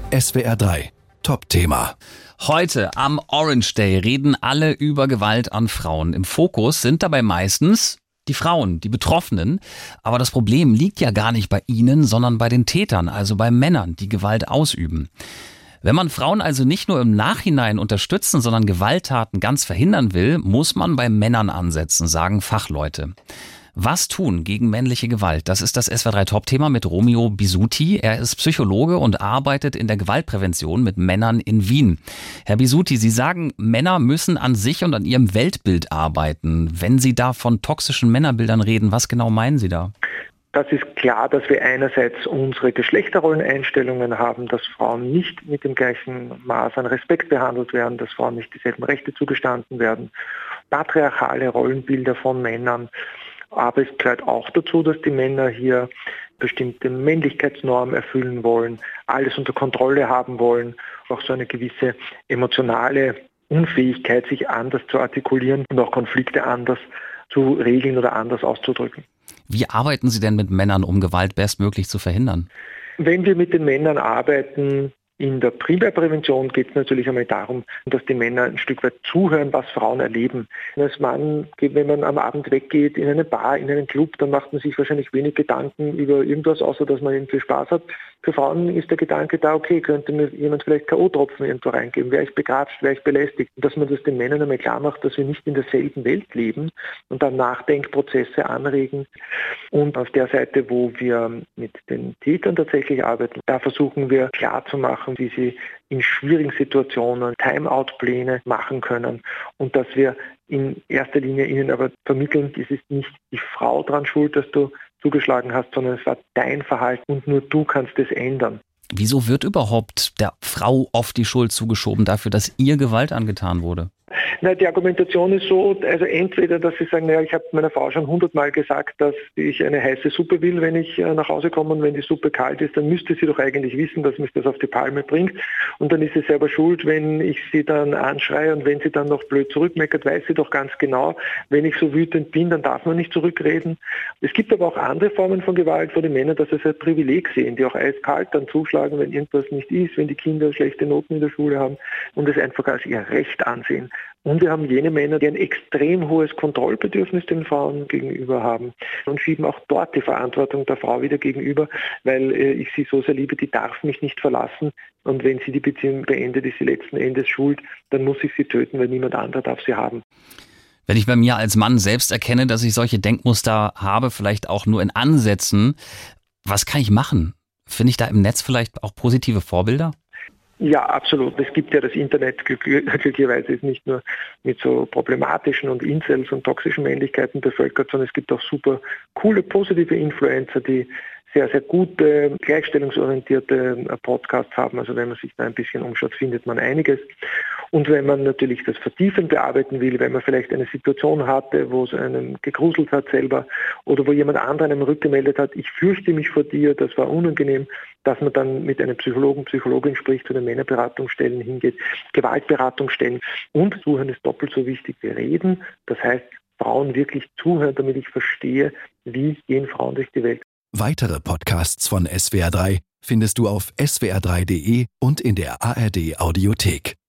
SWR 3 Top-Thema. Heute am Orange Day reden alle über Gewalt an Frauen. Im Fokus sind dabei meistens die Frauen, die Betroffenen. Aber das Problem liegt ja gar nicht bei ihnen, sondern bei den Tätern, also bei Männern, die Gewalt ausüben. Wenn man Frauen also nicht nur im Nachhinein unterstützen, sondern Gewalttaten ganz verhindern will, muss man bei Männern ansetzen, sagen Fachleute. Was tun gegen männliche Gewalt? Das ist das SWR 3 Top-Thema mit Romeo Bisutti. Er ist Psychologe und arbeitet in der Gewaltprävention mit Männern in Wien. Herr Bisutti, Sie sagen, Männer müssen an sich und an ihrem Weltbild arbeiten. Wenn Sie da von toxischen Männerbildern reden, was genau meinen Sie da? Das ist klar, dass wir einerseits unsere Geschlechterrolleneinstellungen haben, dass Frauen nicht mit dem gleichen Maß an Respekt behandelt werden, dass Frauen nicht dieselben Rechte zugestanden werden, patriarchale Rollenbilder von Männern. Aber es gehört auch dazu, dass die Männer hier bestimmte Männlichkeitsnormen erfüllen wollen, alles unter Kontrolle haben wollen, auch so eine gewisse emotionale Unfähigkeit, sich anders zu artikulieren und auch Konflikte anders zu regeln oder anders auszudrücken. Wie arbeiten Sie denn mit Männern, um Gewalt bestmöglich zu verhindern? Wenn wir mit den Männern arbeiten, in der Primärprävention geht es natürlich einmal darum, dass die Männer ein Stück weit zuhören, was Frauen erleben. Als Mann, wenn man am Abend weggeht in eine Bar, in einen Club, dann macht man sich wahrscheinlich wenig Gedanken über irgendwas, außer dass man irgendwie Spaß hat. Für Frauen ist der Gedanke da, okay, könnte mir jemand vielleicht K.O.-Tropfen irgendwo reingeben, wäre ich begratscht, wäre ich belästigt. Dass man das den Männern einmal klar macht, dass wir nicht in derselben Welt leben und dann Nachdenkprozesse anregen. Und auf der Seite, wo wir mit den Tätern tatsächlich arbeiten, da versuchen wir klarzumachen, wie sie in schwierigen Situationen Timeout-Pläne machen können und dass wir in erster Linie ihnen aber vermitteln, es ist nicht die Frau dran schuld, dass du zugeschlagen hast, sondern es war dein Verhalten und nur du kannst es ändern. Wieso wird überhaupt der Frau oft die Schuld zugeschoben dafür, dass ihr Gewalt angetan wurde? Na, die Argumentation ist so, also entweder, dass sie sagen, naja, ich habe meiner Frau schon 100-mal gesagt, dass ich eine heiße Suppe will, wenn ich nach Hause komme und wenn die Suppe kalt ist, dann müsste sie doch eigentlich wissen, dass mich das auf die Palme bringt und dann ist sie selber schuld, wenn ich sie dann anschreie und wenn sie dann noch blöd zurückmeckert, weiß sie doch ganz genau, wenn ich so wütend bin, dann darf man nicht zurückreden. Es gibt aber auch andere Formen von Gewalt, wo die Männer das als ein Privileg sehen, die auch eiskalt dann zuschlagen, wenn irgendwas nicht ist, wenn die Kinder schlechte Noten in der Schule haben und es einfach als ihr Recht ansehen. Und wir haben jene Männer, die ein extrem hohes Kontrollbedürfnis den Frauen gegenüber haben und schieben auch dort die Verantwortung der Frau wieder gegenüber, weil ich sie so sehr liebe, die darf mich nicht verlassen. Und wenn sie die Beziehung beendet, ist sie letzten Endes schuld, dann muss ich sie töten, weil niemand anderer darf sie haben. Wenn ich bei mir als Mann selbst erkenne, dass ich solche Denkmuster habe, vielleicht auch nur in Ansätzen, was kann ich machen? Finde ich da im Netz vielleicht auch positive Vorbilder? Ja, absolut. Es gibt ja das Internet, glücklicherweise ist nicht nur mit so problematischen und Incels und toxischen Männlichkeiten bevölkert, sondern es gibt auch super coole, positive Influencer, die sehr, sehr gute, gleichstellungsorientierte Podcasts haben. Also wenn man sich da ein bisschen umschaut, findet man einiges. Und wenn man natürlich das vertiefend bearbeiten will, wenn man vielleicht eine Situation hatte, wo es einen gegruselt hat selber oder wo jemand anderen einem rückgemeldet hat, ich fürchte mich vor dir, das war unangenehm, dass man dann mit einem Psychologen, Psychologin spricht, zu den Männerberatungsstellen hingeht, Gewaltberatungsstellen. Und Zuhören ist doppelt so wichtig wie Reden. Das heißt, Frauen wirklich zuhören, damit ich verstehe, wie gehen Frauen durch die Welt. Weitere Podcasts von SWR 3 findest du auf swr3.de und in der ARD Audiothek.